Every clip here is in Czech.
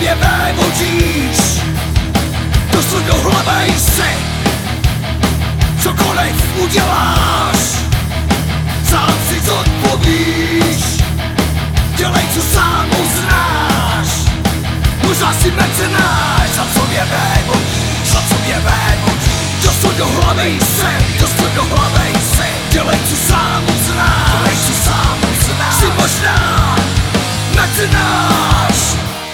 sobě vévodíš, dosud do hlavy si, cokoliv uděláš, sám si zodpovíš, dělej, co sám uznáš. Možná si mecenáš, za sobě vévodíš, dosud do hlavy si, dělej, co sám uznáš, jsi možná mecenáš.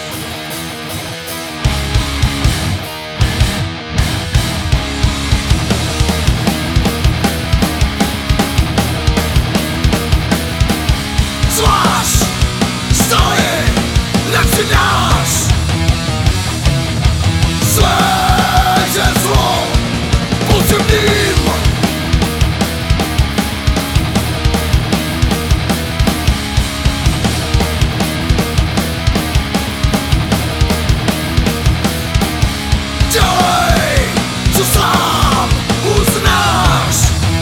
Zvlášť stojí, nepřidáš své žezlo potřebným. Dělej, co sám uznáš,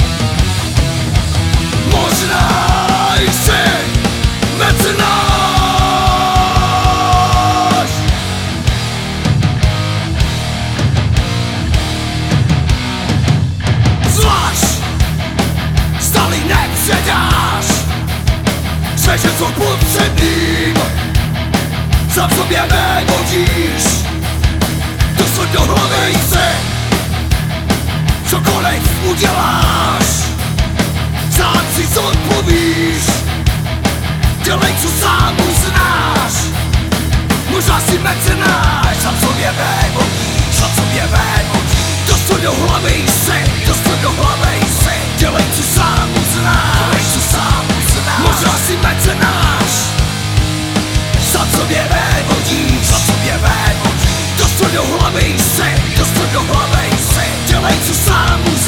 možná jsi mecenáš. Zvlášť stále nepředáš své žezlo potřebným, sám sobě vévodíš, dosud do hlavy si, cokoliv uděláš, sám si zodpovíš, dělej, co sám uznáš. Možná si mecenáš, sám sobě vévodíš, dosud do hlavy si, dělej, co sám uznáš. Možná si mecenáš, sám sobě vévodíš, dosud do hlavy si, dělej, co sám uznáš.